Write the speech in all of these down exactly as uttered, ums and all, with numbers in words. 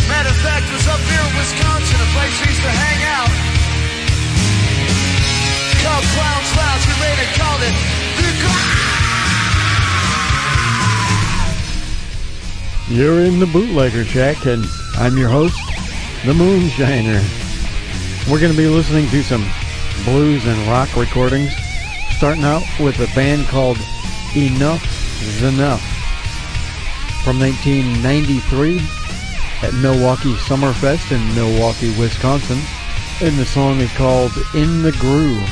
Matter of fact, was up here in Wisconsin, a place we used to hang out. Called Clown's Lounge. We made it, called it The Clown. You're in the Bootlegger Shack, and I'm your host, the Moonshiner. We're going to be listening to some blues and rock recordings, starting out with a band called Enough's Enough from nineteen ninety-three at Milwaukee Summerfest in Milwaukee, Wisconsin, and the song is called In the Groove.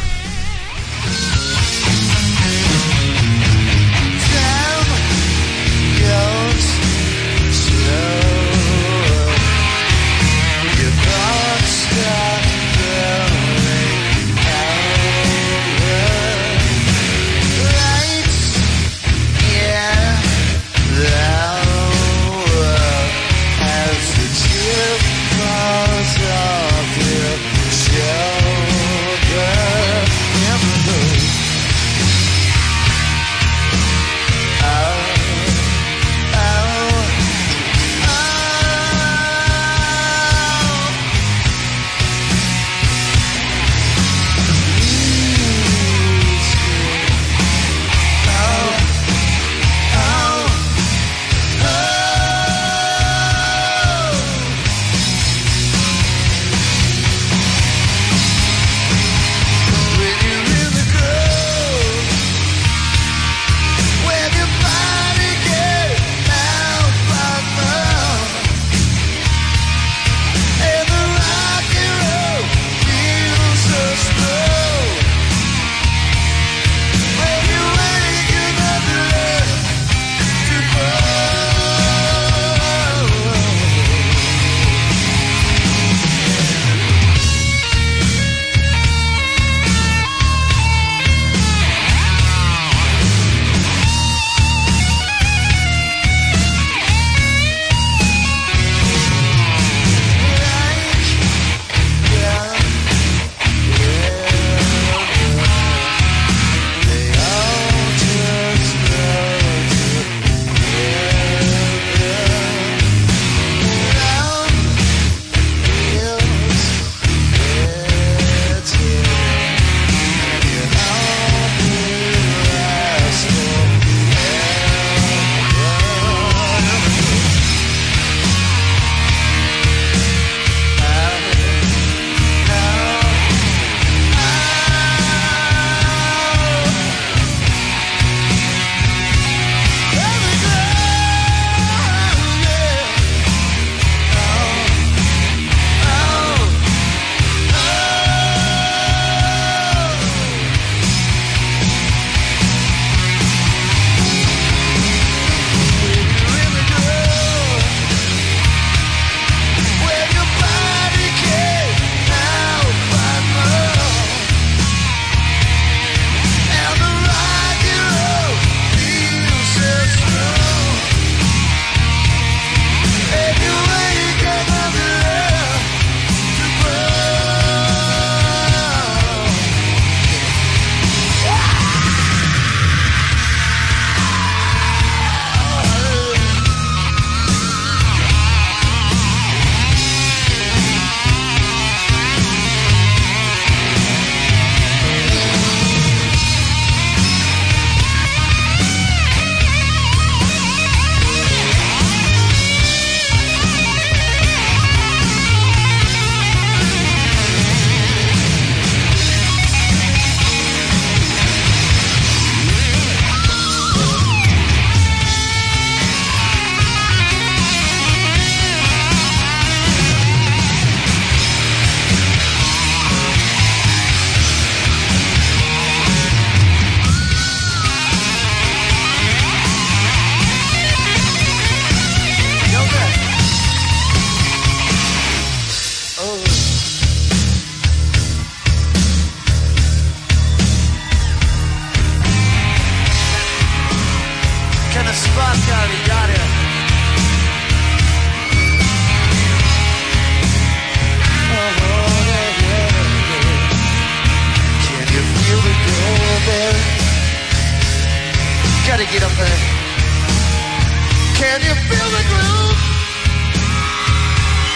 Gotta get up there. Can you feel the groove?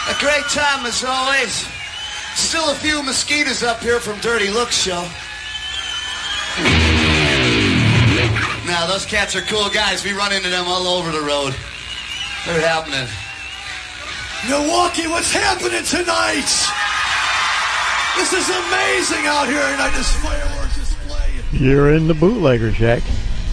A great time as always. Still a few mosquitoes up here from Dirty Looks show. Now, those cats are cool guys. We run into them all over the road. They're happening. Milwaukee, what's happening tonight? This is amazing out here tonight, this fireworks display. You're in the bootlegger shack.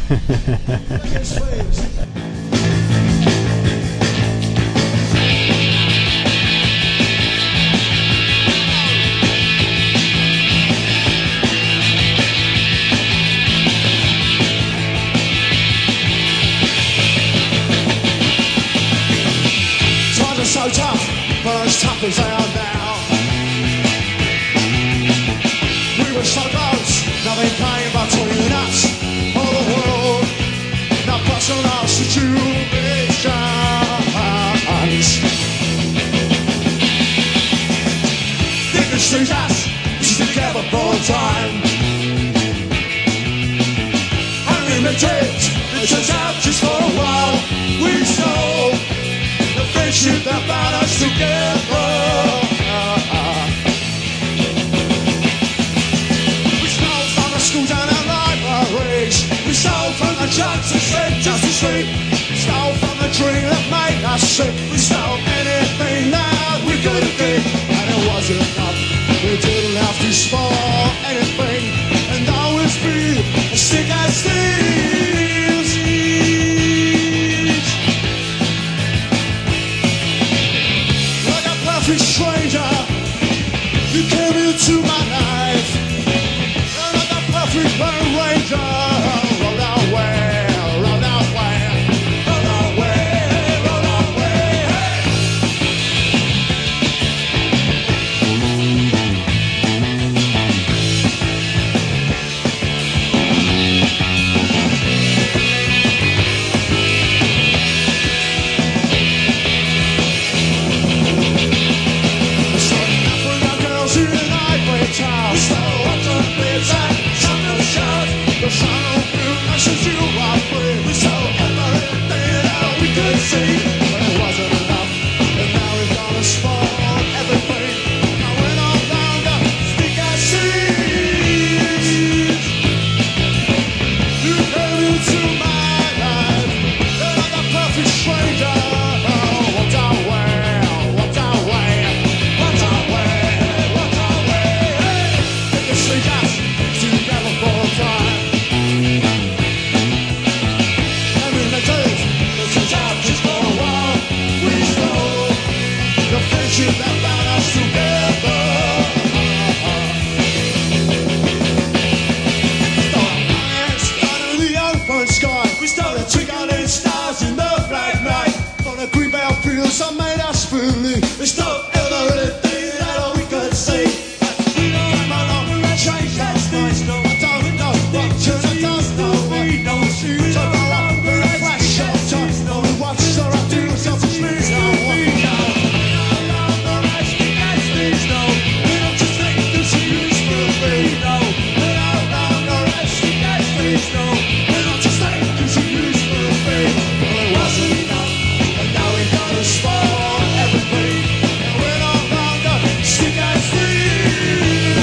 So tough, but as tough as they are now. We were so close, nothing came between us or the world. Now busting our situations. The industry's us, this is together for a time. Unlimited, it turns out just for a while. We stole the friendship that bound us together. We stole from the schools and our libraries. We stole from the judges and justice street. We stole from the dream that made us sick. We stole anything that we could get, and it wasn't enough. We didn't have to spoil anything, and always be as sick as thieves. Stranger, you came into my life, and like a perfect Lone Ranger, rolled away, rolled away, rolled away, rolled away. We stole what the lives and some of the shots. The sun of blue message you are free. We stole everything that we could see, but it wasn't enough. And now we've gonna spoil everything. Now we're no longer speak as seeds. You came into my life, you're like a perfect stranger. Oh, what a way, what a way, what a way. Together for a time. Every day, this is out just for a while. We stole the friendship that bound us together. Stole planets under the open sky. We stole the twinkling stars in the black night. For the green bell fields that made us believe. We stole everything that we could see. We don't know longer a change that's nice. No, I don't know what to do. No, we don't see. We don't know what we're a flash shelter. No, we watch the right to yourself to me. No, we know. No longer as big as these. No, we don't just think this is for me. No, we're no longer as big as these. No, we don't just think this is for me. Well, it wasn't enough, and now we gotta spoil everything. And we're no longer stick as these.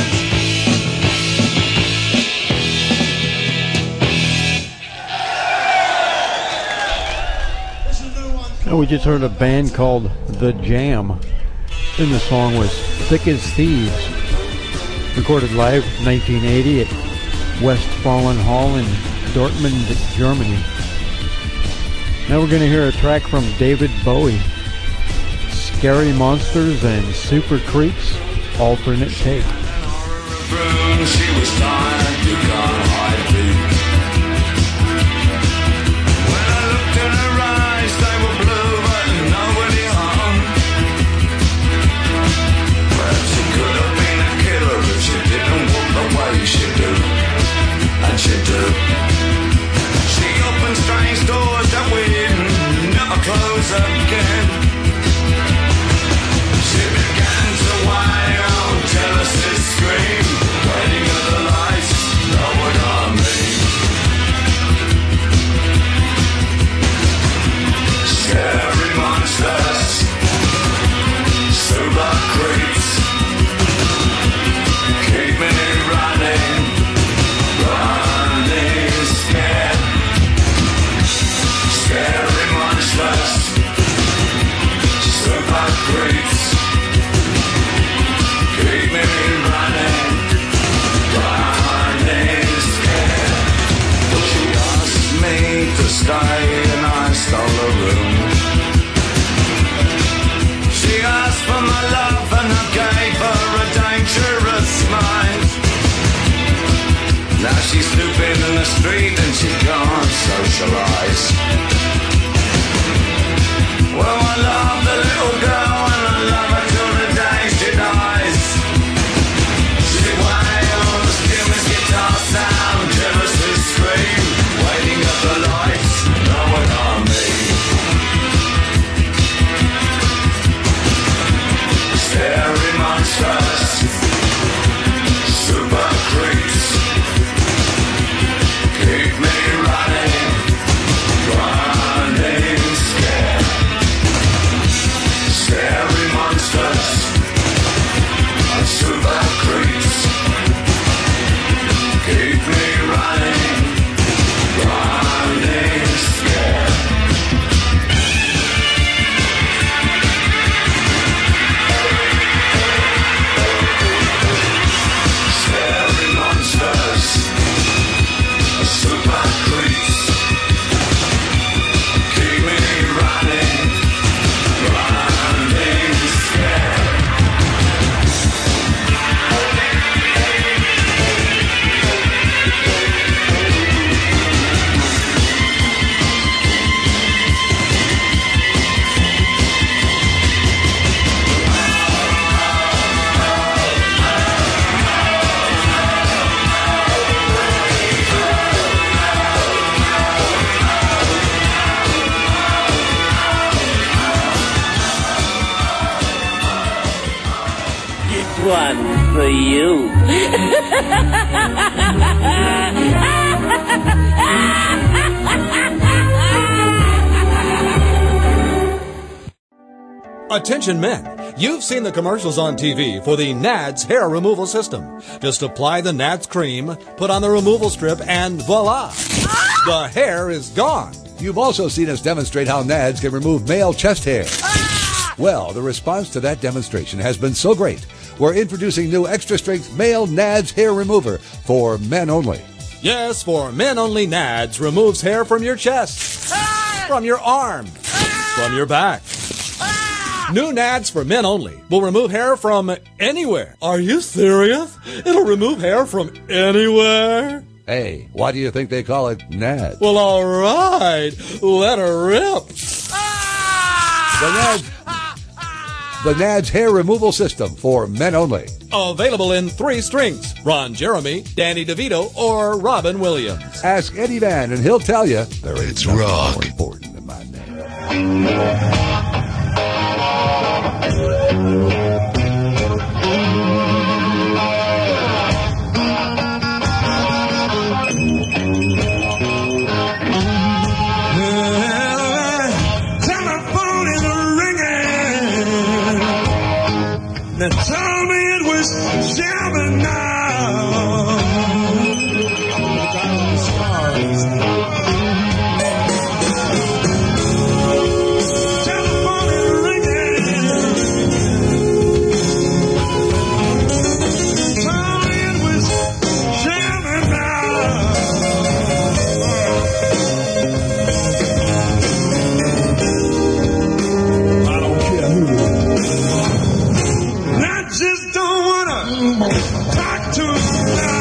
And we just heard a band called The Jam, and the song was Thick as Thieves, recorded live in nineteen eighty at Westfalen Hall in Dortmund, Germany. Now we're going to hear a track from David Bowie, Scary Monsters and Super Creeps, alternate take. She was tired, you can't hide me. When I looked in her eyes, they were blue, but nobody hung. Perhaps it could have been a killer if she didn't walk the way she do. And she do. She opened strange doors that we never close again. She began to wail, jealously scream, waiting at the lights, no one she's snooping in the street and she can't socialise. Well, I love the little girl and I love her till the day she dies. She wails, Jimmy's guitar sound, Genesis scream, waiting up the lights, no one on me. Scary monsters, super creeps, keep me running, running scared. Scary monsters, super creeps, keep me running, running scared. Scary monsters, super creeps, keep me running, running scared. One for you. Attention men, you've seen the commercials on T V for the N A D S hair removal system. Just apply the N A D S cream, put on the removal strip, and voila! The hair is gone. You've also seen us demonstrate how N A D S can remove male chest hair. Well, the response to that demonstration has been so great, we're introducing new extra-strength male N A D S hair remover for men only. Yes, for men only, N A D S removes hair from your chest, from your arm, from your back. New N A D S for men only will remove hair from anywhere. Are you serious? It'll remove hair from anywhere? Hey, why do you think they call it N A D S? Well, all right. Let her rip. The N A D S, the N A D S hair removal system for men only. Available in three strengths. Ron Jeremy, Danny DeVito, or Robin Williams. Ask Eddie Van and he'll tell you there is It's nothing rock. more important than my name. Telephone is ringing. They told me it was Gemini. Telephone is ringing. Told me it was Gemini. I don't care who. I just don't wanna talk to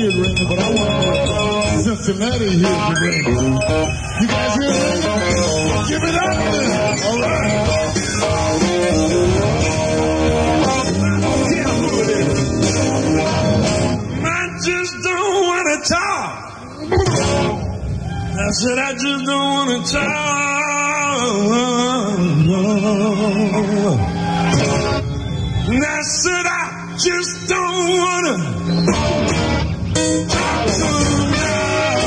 hear it raining, but I want Cincinnati to hear it raining. You guys hear it raining? Give it up then. All right. Yeah, who it is? I just don't want to talk. I said I just don't want to talk. I said I just don't want to talk to them now.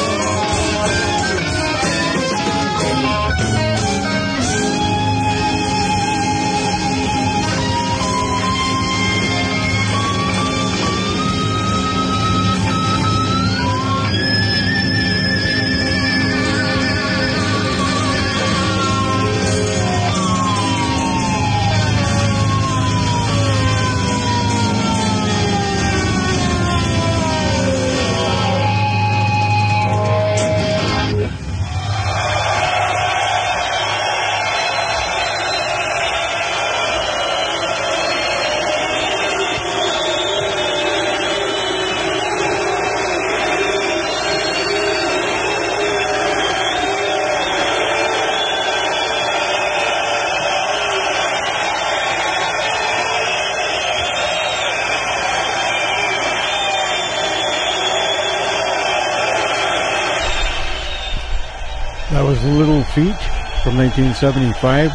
That was Little Feat from nineteen seventy-five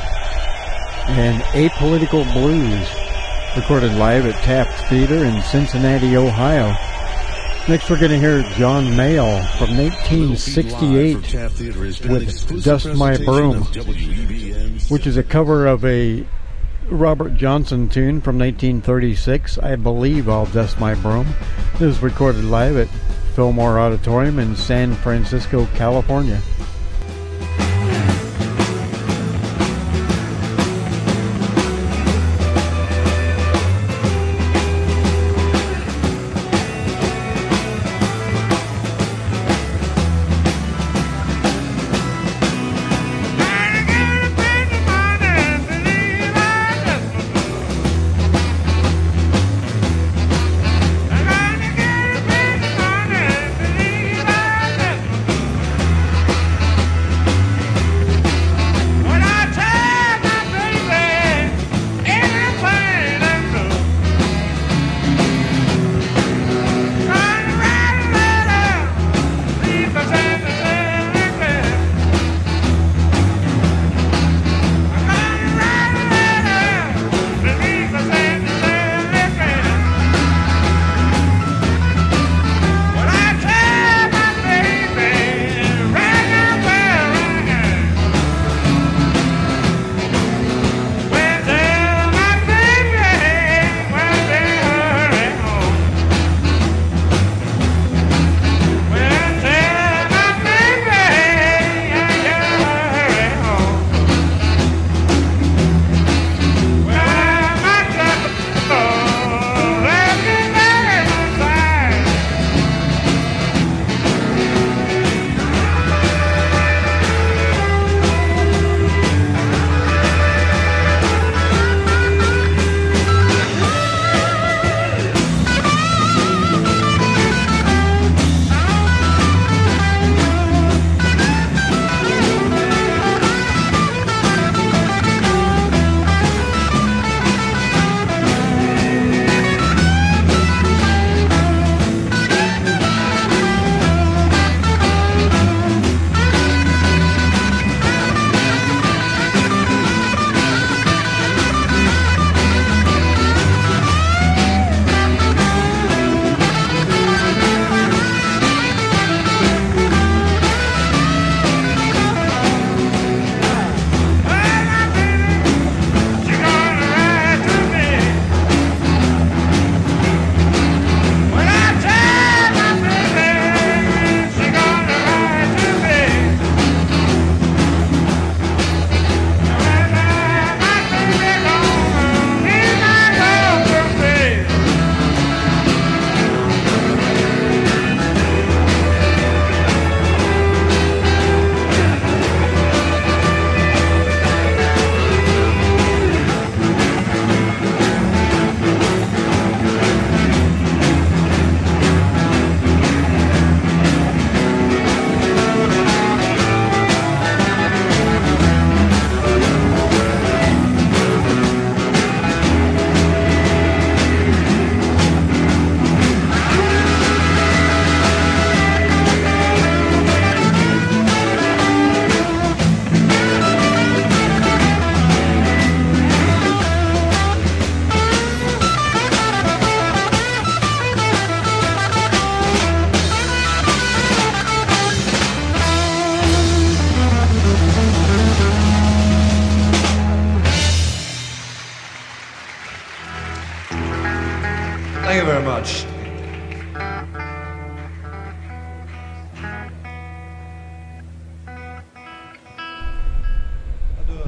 and Apolitical Blues, recorded live at Taft Theater in Cincinnati, Ohio. Next we're going to hear John Mayall from nineteen sixty-eight with Dust My Broom, which is a cover of a Robert Johnson tune from nineteen thirty-six, I believe I'll Dust My Broom. It was recorded live at Fillmore Auditorium in San Francisco, California. I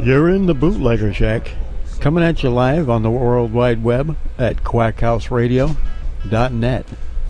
You're in the Bootlegger Shack, coming at you live on the World Wide Web at quack house radio dot net.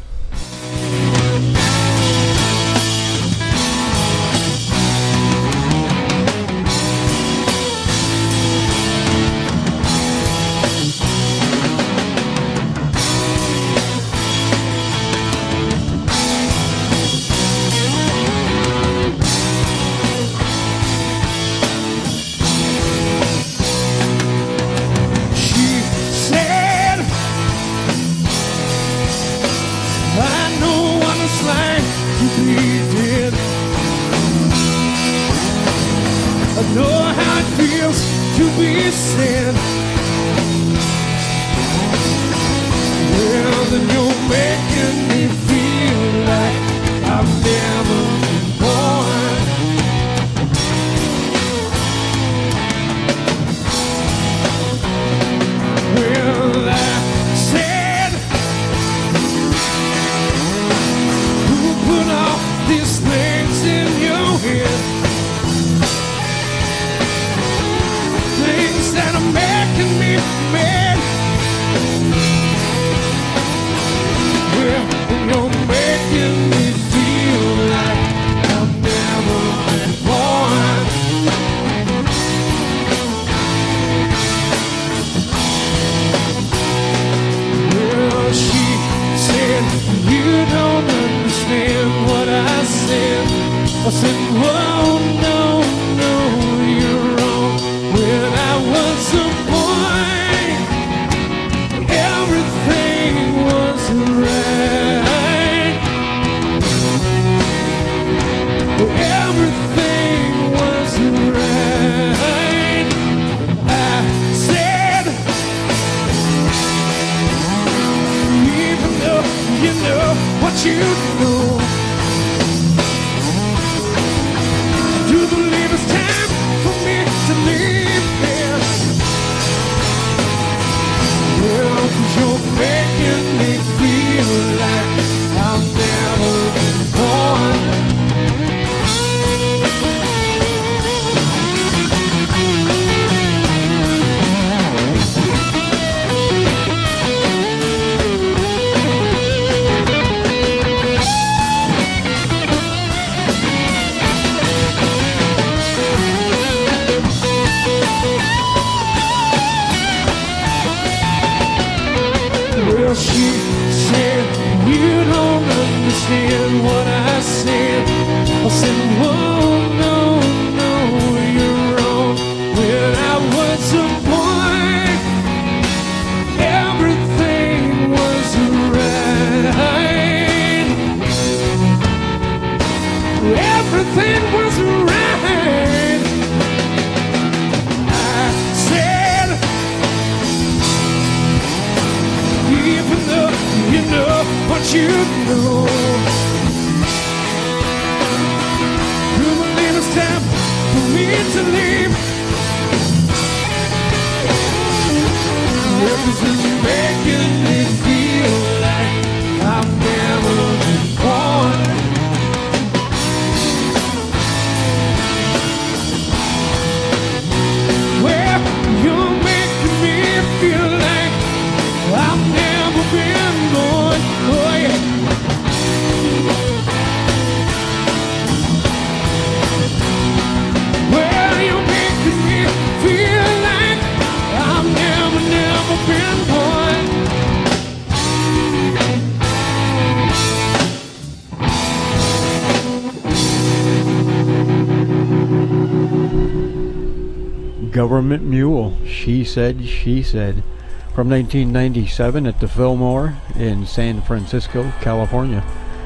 Government Mule, She Said, She Said, from nineteen ninety-seven at the Fillmore in San Francisco, California.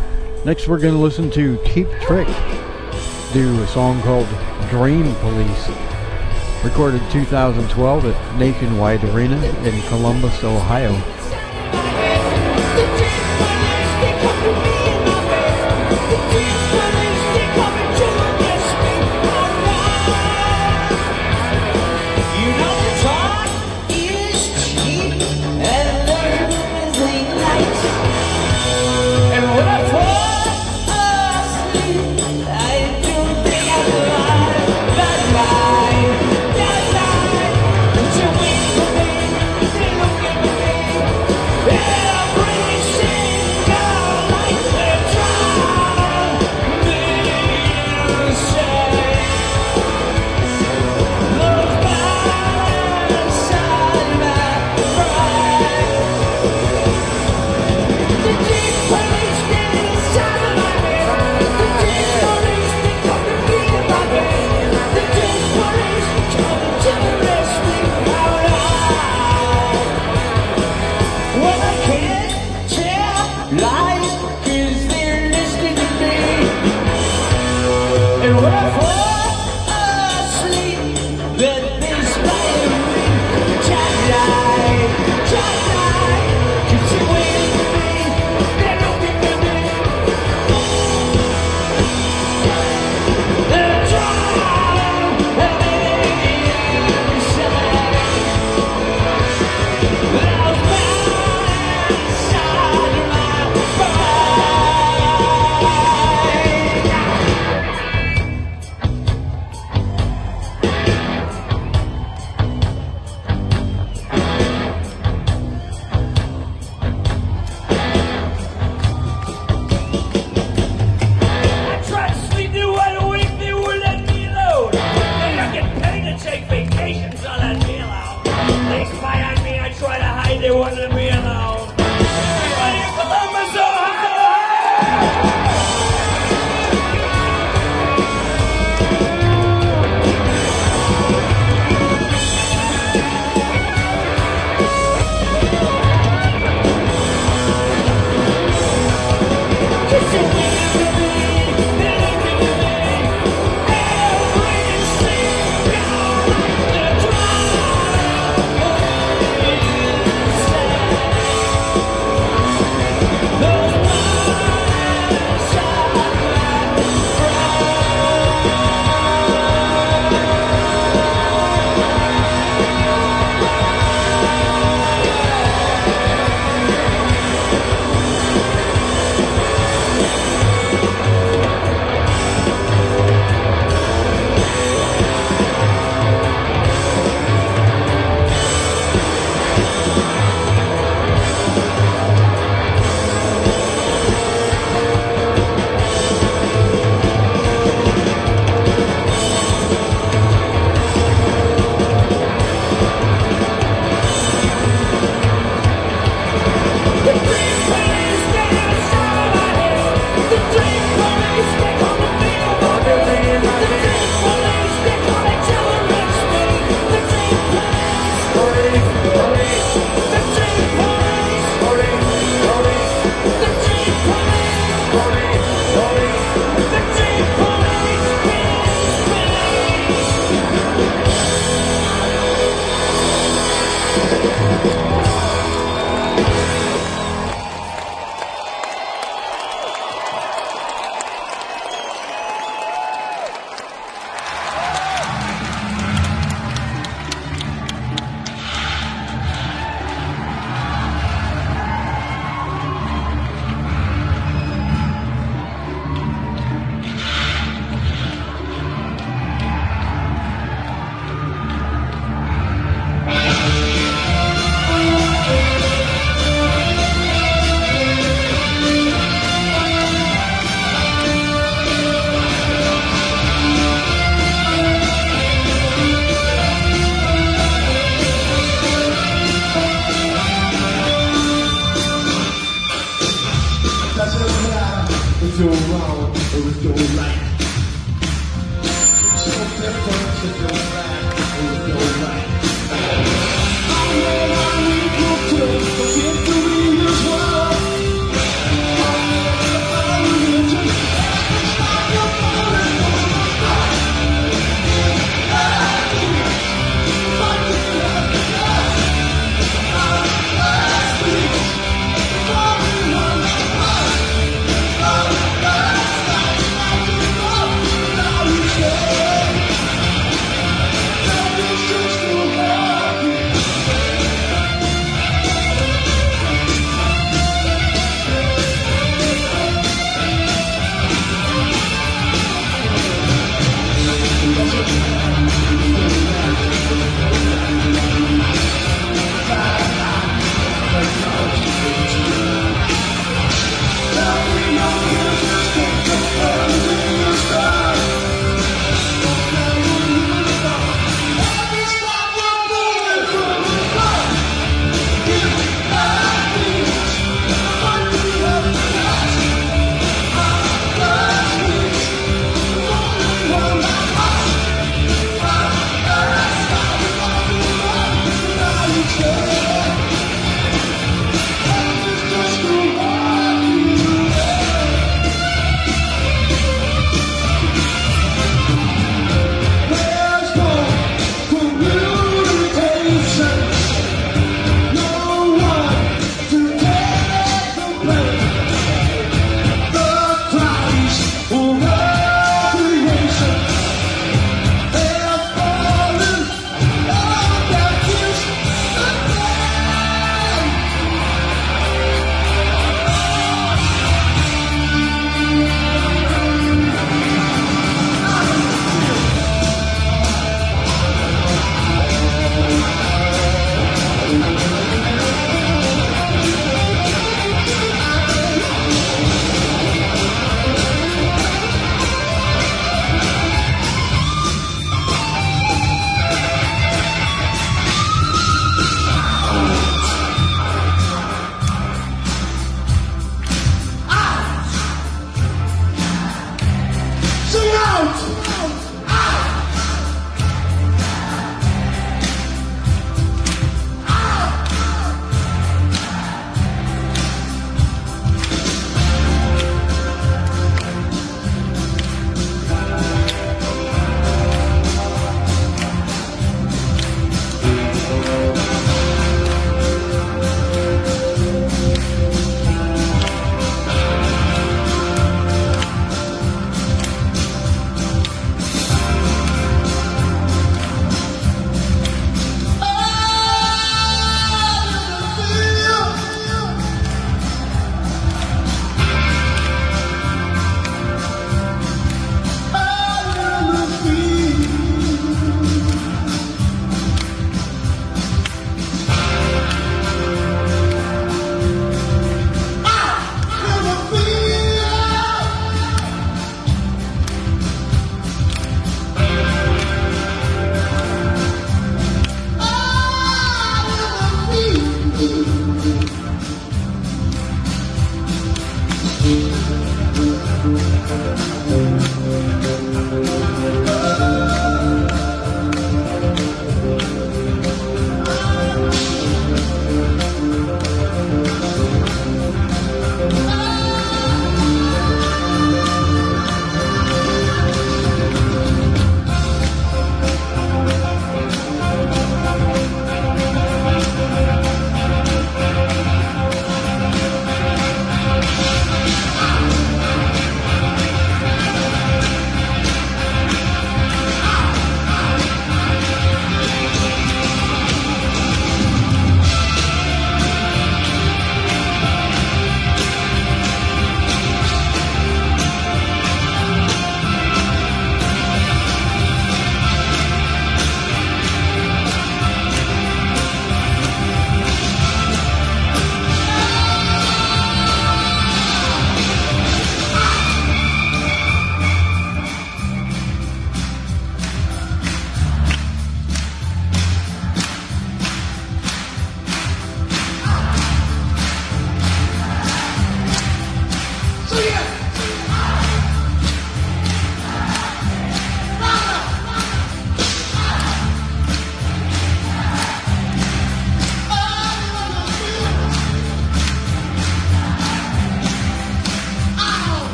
Next we're going to listen to Cheap Trick do a song called Dream Police, recorded two thousand twelve at Nationwide Arena in Columbus, Ohio. Yeah.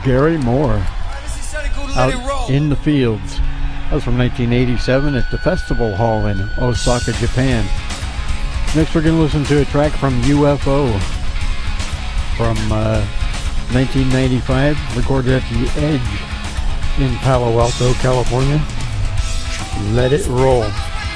Gary Moore. This is something called Let It Roll. Out in the Fields. That was from nineteen eighty-seven at the Festival Hall in Osaka, Japan. Next we're going to listen to a track from U F O from uh, nineteen ninety-five, recorded at the Edge in Palo Alto, California. Let It Roll.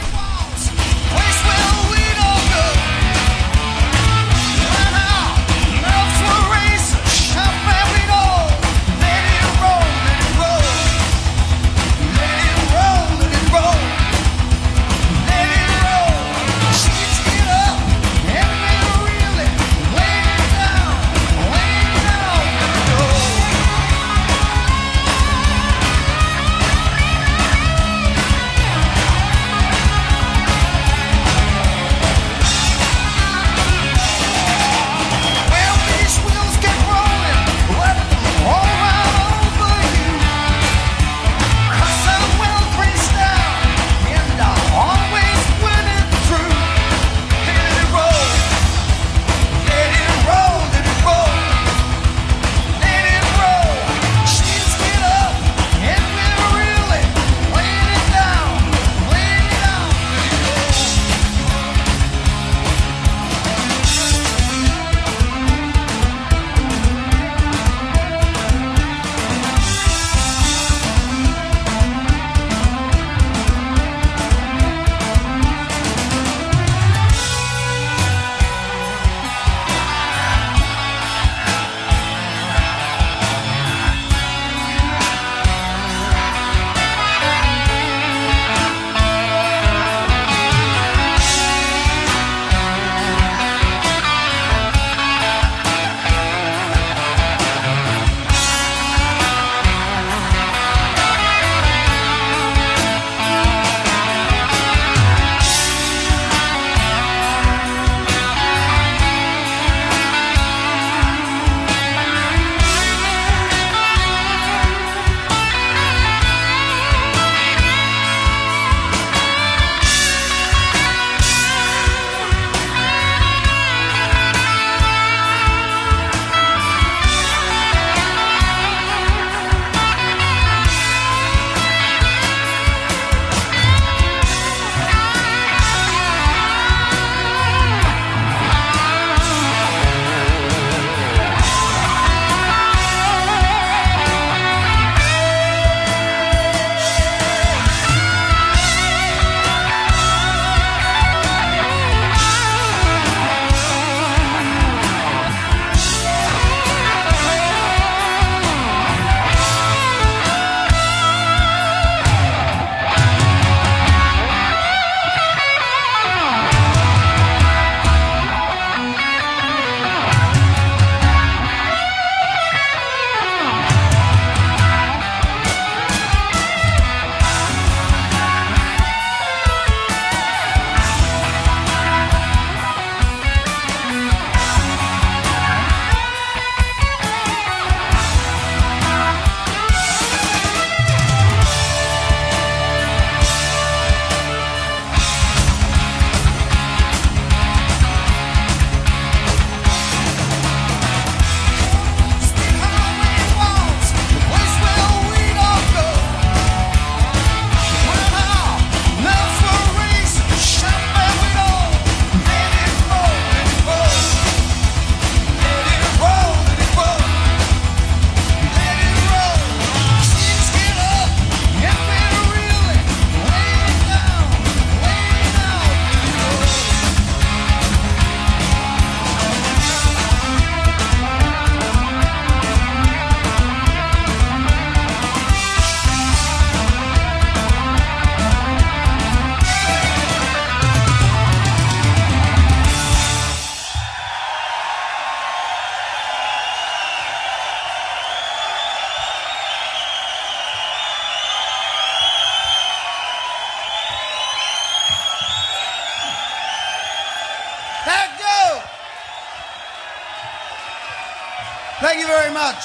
Thank you very much.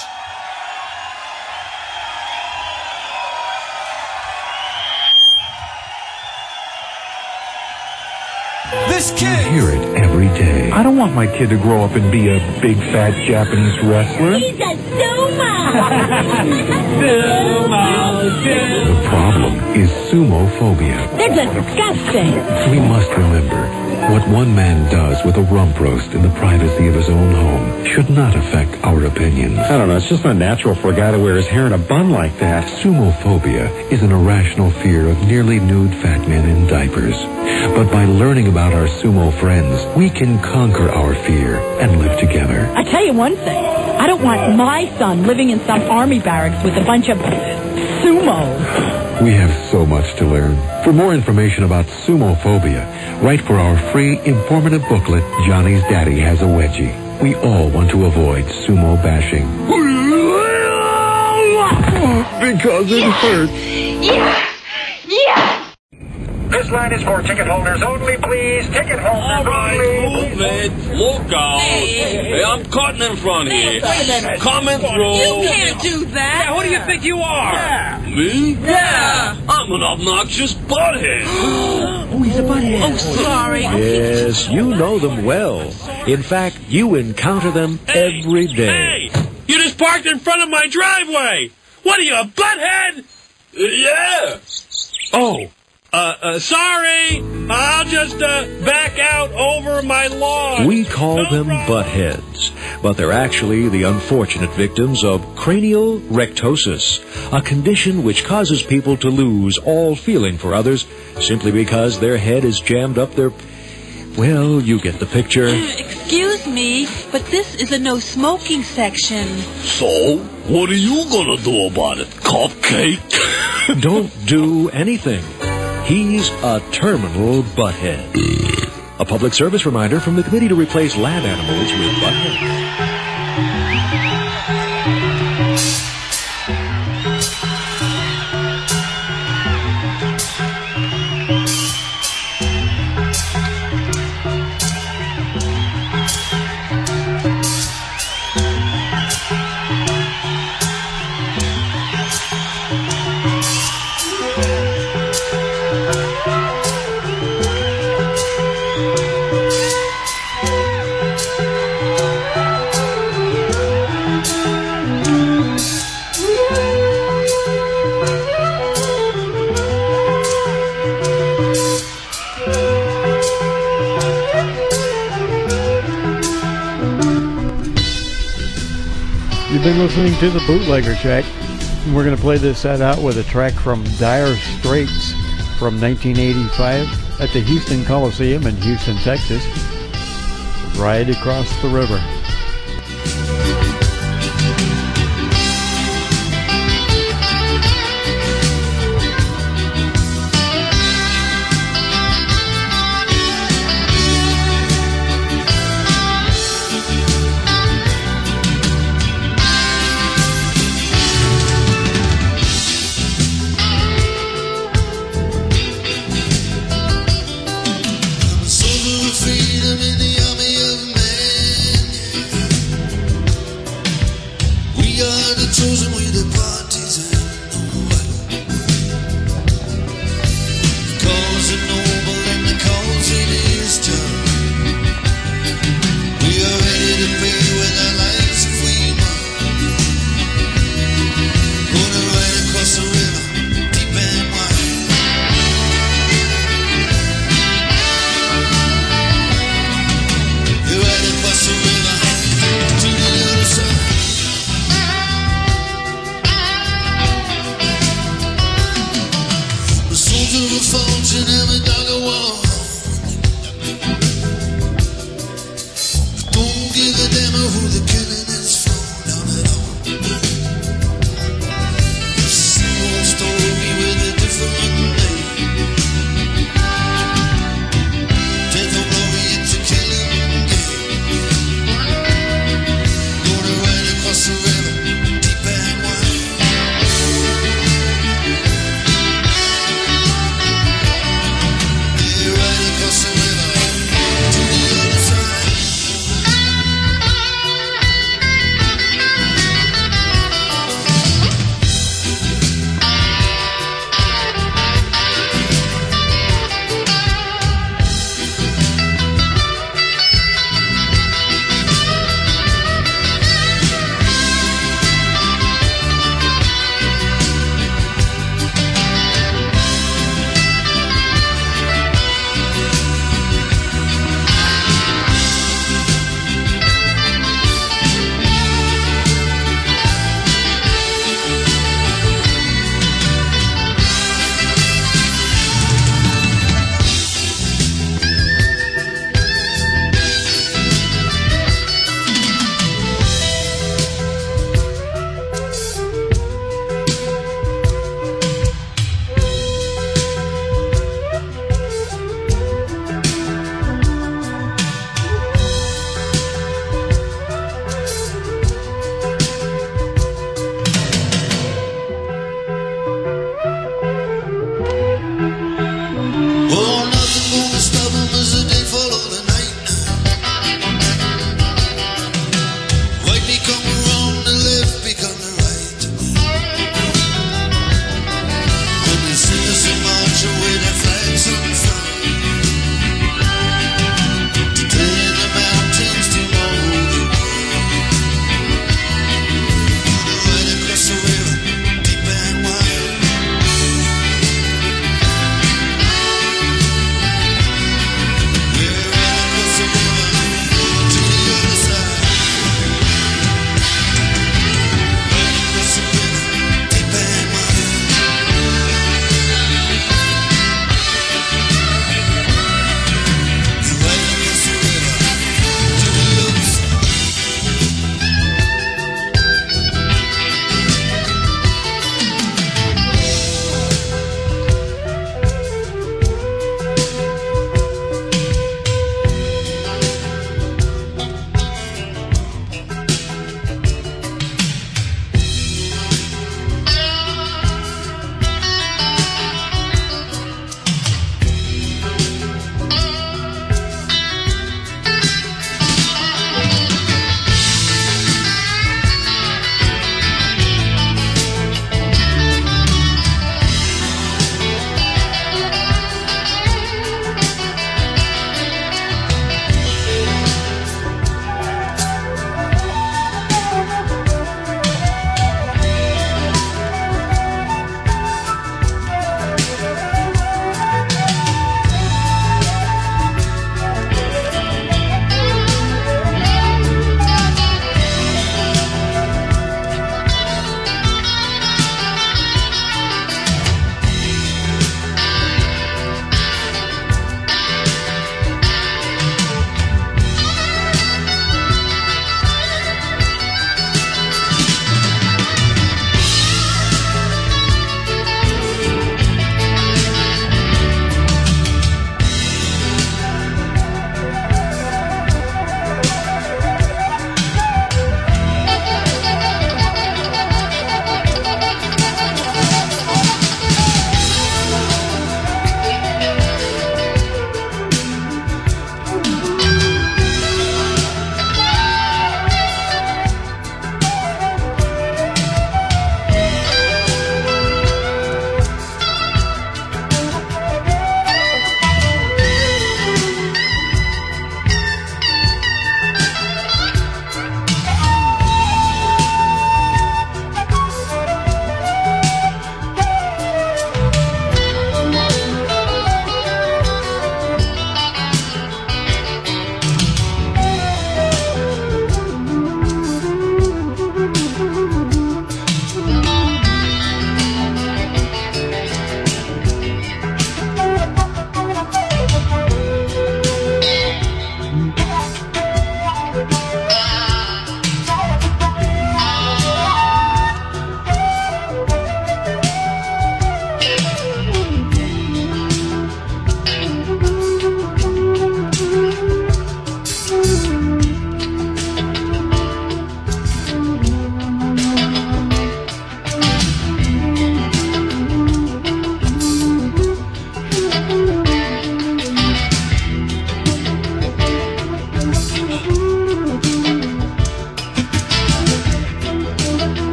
This You kid. hear it every day. I don't want my kid to grow up and be a big fat Japanese wrestler. He's a sumo! The problem is sumophobia. They're disgusting! We must remember, what one man does with a rump roast in the privacy of his own home should not affect our opinions. I don't know, it's just not natural for a guy to wear his hair in a bun like that. Sumophobia is an irrational fear of nearly nude fat men in diapers. But by learning about our sumo friends, we can conquer our fear and live together. I tell you one thing. I don't want my son living in some army barracks with a bunch of sumos. We have so much to learn. For more information about sumophobia, write for our free informative booklet, Johnny's Daddy Has a Wedgie. We all want to avoid sumo bashing. Because it hurts. Yeah! Yeah! This line is for ticket holders only, please. Ticket holders All right, only. move it. Look out. Hey. Hey, I'm cutting in front here. Wait a minute. Coming through. You can't do that. Yeah, who do you think you are? Yeah. Me? Yeah. I'm an obnoxious butthead. Oh, he's a butthead. Oh, sorry. Yes, you know them well. In fact, you encounter them Hey, every day. Hey, you just parked in front of my driveway. What are you, a butthead? Uh, yeah. Oh. Uh, uh, sorry. I'll just, uh, back out over my lawn. We call No them problem. buttheads, but they're actually the unfortunate victims of cranial rectosis, a condition which causes people to lose all feeling for others simply because their head is jammed up their... Well, you get the picture. Excuse me, but this is a no smoking section. So, what are you gonna do about it, cupcake? Don't do anything. He's a terminal butthead. A public service reminder from the Committee to Replace Lab Animals with Buttheads. You've been listening to the Bootlegger Shack. And we're going to play this set out with a track from Dire Straits from nineteen eighty-five at the Houston Coliseum in Houston, Texas. Ride Across the River. Soldier of freedom in the army of man. We are the chosen, we the partisan. The cause is noble and the cause it is just. We are ready to pay with our lives if we must. Gonna ride across the river, deep and wide. You ride across the river to the other side. The soldier of fortune and the dog of war. Don't give a damn who the killing is for, none at all. The same old story with a different name. Death or glory, it's a killing game. Gonna ride across the river, deep and wide. Yeah, ride across the river to the other side.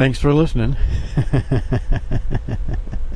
Thanks for listening.